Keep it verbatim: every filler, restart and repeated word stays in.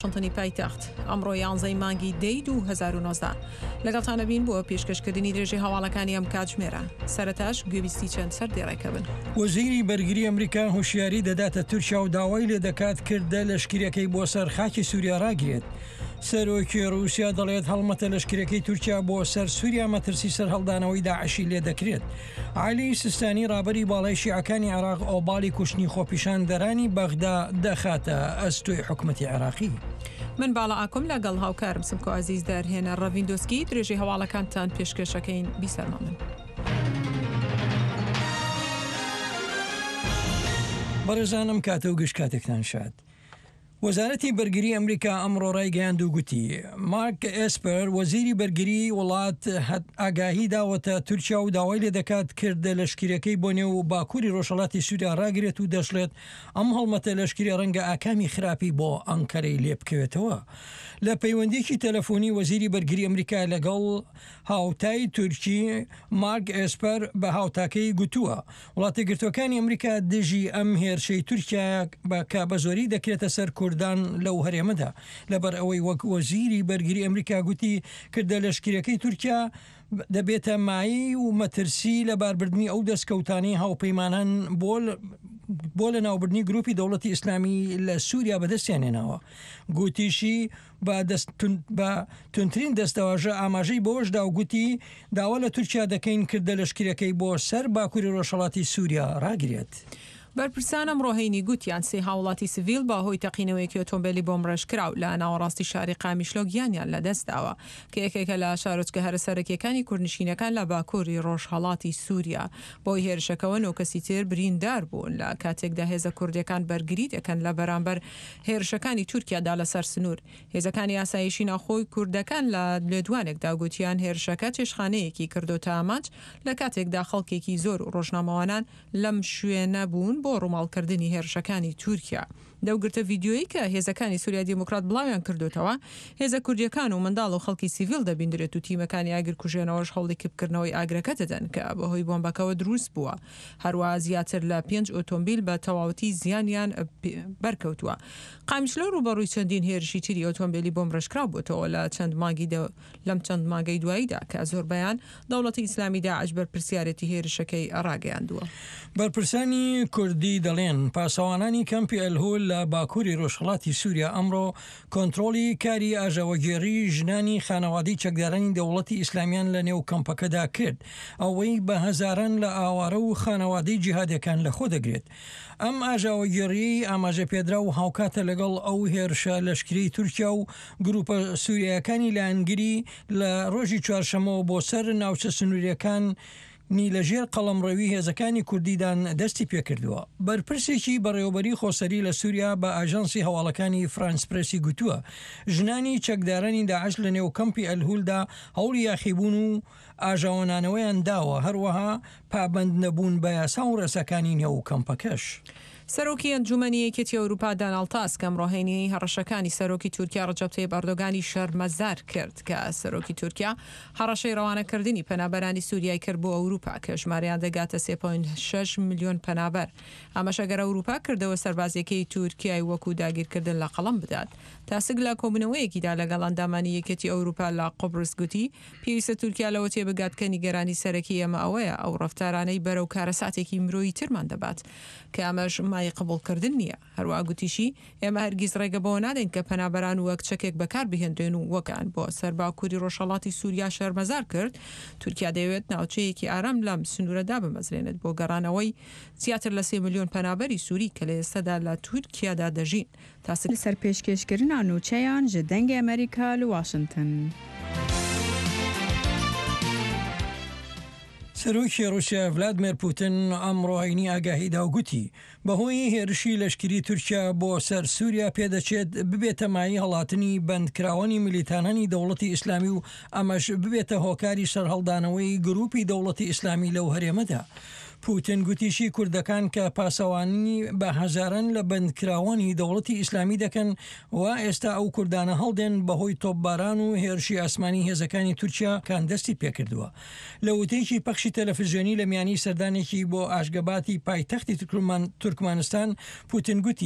شانتنی پایتەخت ئەمڕۆ یانزەی مانگی دەی دوو هەزار و نۆزدە لەگەڵتانە بین بۆ پێشکەشکردنی درێژی هەواڵەکانی ئەم کاتژمێرە. سەرەتاش گوێبیستی چەند سەر دێڕێکە بن. وەزیری بەرگری ئەمریکا هوشیاری دەداتە تورکیا و داوای لێ دەکات کردە لەشکرەکەی بۆ سەر خاکی سووریا ڕاگرێت. سەرۆکی ڕووسیا دەڵێت هەڵمەتە لەشکرەکەی تورکیا بۆ سەر سووریا مەترسی سەر هەڵدانەوەی داعشی لێ دەکرێت. عالی سیستانی ڕابەری باڵای شیعەکانی عێراق ئۆباڵی کوشتنی خۆپیشاندەرانی بەغدا دەخاتە ئەستۆی حکومەتی عێراقی. من باڵا ئاکۆم لەگەڵ هاوکارم سمکۆ عەزیز دەرهێنە ڕەڤیندۆسکی درێژی هەواڵەکانتان پێشکەشەکەین بیسەرما من. بەڕێزانم کاتە و گشت کاتێکتان شاد. وەزارەتی بەرگری ئەمریکا ئەمڕۆ ڕایگەیاند و گوتی مارک ئێسپەر وەزیری بەرگری وڵات ئاگاهی داوەتە تورکیا و داوای لێ دەکات کردە لەشکرەکەی بۆ نێو باکووری ڕۆژهەڵاتی سووریا ڕاگرێت و دەشڵێت ئەم هەڵمەتە لەشکری ڕەنگە ئاکامی خراپی بۆ ئەنکەرەی لێ بکەوێتەوە. لە پەیوەندێکی تەلەفۆنی وەزیری بەرگری ئەمریکا لەگەڵ هاوتای تورکی مارک ئێسپەر بە هاوتاکەی گوتووە وڵاتە گرتوەکانی ئەمریکا دژی ئەم هێرشەی تورکیا بە بە زۆری دەکرێتە سەر کوردان لەو هەرێمەدا لەبەر ئەوەی وەک وەزیری بەرگری ئەمریکا گوتی کردە لەشکرەکەی تورکیا دەبێتە مایی و مەترسی لە باربردنی ئەو دەستکەوتانی هاوپەیمانان بۆ بۆ لە ناوبردنی گروپی دەوڵەتی ئیسلامی لە سووریا بەدەستیانێناوە. گوتیشی بە تونترین دەستەواژە ئاماژەی بۆشدا و گوتی داوا لە تورکیا دەکەین کردە لەشکرەکەی بۆ سەر باکووری ڕۆژهەڵاتی سووریا ڕاگرێت. بەرپرسان ئەمڕۆهینی گوتیان سێ هاوڵاتی سڤیل باهۆی تەقینەوەیەکی ئۆتۆمبیلی بۆم ڕێژکراو لە ناوەڕاستی شاری قامیشلۆ گیانیان لەدەستداوە کە یەکێکە لە شارۆچکە هەرەسەرەکیەکانی کوردنشینەکان لە باکووری ڕۆژهەڵاتی سووریا. بۆی هێرشەکەەوە نۆ کەسی تر بریندار بوون لە کاتێکدا هێزە کوردەکان بەرگری دەکەن لە بەرامبەر هێرشەکانی تورکیادا لەسەر سنوور. هێزەکانی ئاسایشی ناوخۆی کوردەکان لە لێدوانێکدا گوتیان هێرشەکە چێشخانەیەکی کردۆتە ئامانج لە کاتێکدا خەڵکێکی زۆر و ڕۆژنامەوانان لەم شوێنە بوون بۆ ڕووماڵکردنی هێرشەکانی تورکیا. دەوگرتە ڤیددیۆیی کە هێزەکانی سووریا دیموکرات بڵاویان کردوتەوە هێزە کوردیەکان و منداڵ و خەڵکی سیڤیل دەبیندرێت و تیمەکانی ئاگرکوژێنەوەش هەوڵێکی بکردنەوەی ئاگرەکە دەدەن کە بەهۆی بۆمبەکەەوە دروست بووە. هەروە زیاتر لە پێنج ئۆتۆمبیل بە تەواوەتی زیانیان بەرکەوتووە. قامیشلۆ ڕوبەڕووی چەندین هێرشی تری ئۆتۆمبیلی بۆم ڕێژکراو بووتەوە لە چەند مانگی لەم چەند مانگەی دواییدا کە زۆربەیان دەوڵەتی ئیسلامی داعش بەرپرسیارەتی هێرشەکەی ڕاگەیاندووە. بەرپرسانی کوردی دەڵێن پاسەوانانی کەمپی ئەلهۆل لە باکووری ڕۆژهەڵاتی سووریا ئەمڕۆ کۆنتڕۆلی کاری ئاژەوەگێڕی ژنانی خانەوادی چەکدارانی دەوڵەتی ئیسلامیان لە نێو کەمپەکەدا کرد ئەوەی بە هەزاران لە ئاوارە و خانەوادەی جیهادەکان لەخۆ دەگرێت. ئەم ئاژاوەگێڕی ئاماژە پێدرا و هاوکاتە لەگەڵ ئەو هێرشە لەشکری تورکیا و گروپە سووریەکانی لایەنگری لە ڕۆژی چوارشەمەوە بۆ سەر ناوچە سنووریەکان نی لەژێر قەڵەمڕەوی هێزەکانی کوردیدان دەستی پێکردووە. بەرپرسێکی بەڕێوەبەری خۆسەری لە سووریا بە ئاژانسی هەواڵەکانی فرانس پرسی گوتووە ژنانی چەکدارانی داعش لە نێو کەمپی ئەلهولدا هەوڵی یاخیبوون و ئاژاوەنانەوەیان داوە هەروەها پابند نەبوون بە یاسا و ڕێسەکانی نێو کەمپەکەش. سەرۆکی ئەنجومەنی یەکێتی ئەوروپا داناڵد تاسک ئەمڕۆهێنی هەڕەشەکانی سەرۆکی تورکیا ڕەجەب تەیب ئەردۆغانی شەرمەزار کرد کە سەرۆکی تورکیا هەڕەشەی ڕەوانەکردنی پەنابەرانی سووریای کرد بۆ ئەوروپا کە ژمارەیان دەگاتە سێ پۆینت شەش ملیۆن پەنابەر. ئەمەشەگەر ئەوروپا کردەوە سەربازیەکەی تورکیای وەکو داگیرکردن لە قەڵەم بدات. تاسک لە کۆبنەوەیەکیدا لەگەڵ ئەندامانی یەکێتی ئەوروپا لە قوبرس گوتی پێویستە تورکیا لەوە تێبگات کە نیگەرانی سەرەکی ئێمە ئەوەیە ئەو ڕەفتارانەی بەرەو کارەساتێکی مرۆیی ترمان دەبات کە ئەمەش مای قبولکردن نییە. هەروە گوتیشی ئێمە هەرگیز ڕێگە بەوە نادەین کە پەنابەران وەک چەکێک بەکار بهێنرێن و وەکان بۆ سەر باکووری ڕۆژهەڵاتی سووریا شەرمەزار کرد. تورکیا دەیەوێت ناوچەیەکی ئارام لەم سنوورەدا بمەزرێنێت بۆ گەڕانەوەی زیاتر لە سێ ملیۆن پەنابەری سووری کە لە ئێستادا لە تورکیادا دەژین. تاسک لەسەر پێشکەشکردنا نوچەیان ji dengê ئەمریکا لە واشنگتن. سەرۆکی ڕووسیا ڤلادیمیر پوتین ئەمڕۆهینی ئاگاهیدا و گوتی بەهۆی هێرشی لەشکری تورکیا بۆ سەر سووریا پێدەچێت ببێتە مای هەڵاتنی بەندکراوەنی میلیتانانی دەوڵەتی ئیسلامی و ئەمەش ببێتە هۆکاری سەرهەڵدانەوەی گروپی دەوڵەتی ئیسلامی لەو هەرێمەدا. پوتین گوتیشی کوردەکان کە پاسەوانی بە هەزاران لە بەندکراوانی دەوڵەتی ئیسلامی دەکەن و ئێستا ئەو کوردانە هەڵدێن بەهۆی تۆپباران و هێرشی ئاسمانی هێزەکانی تورکیا کان دەستی پێکردووە. لە وتەیەکی پەخشی تەلەڤیزیۆنی لە میانی سەردانێکی بۆ ئاشگەباتی پایتەختی تورکمانستان پوتین گوتی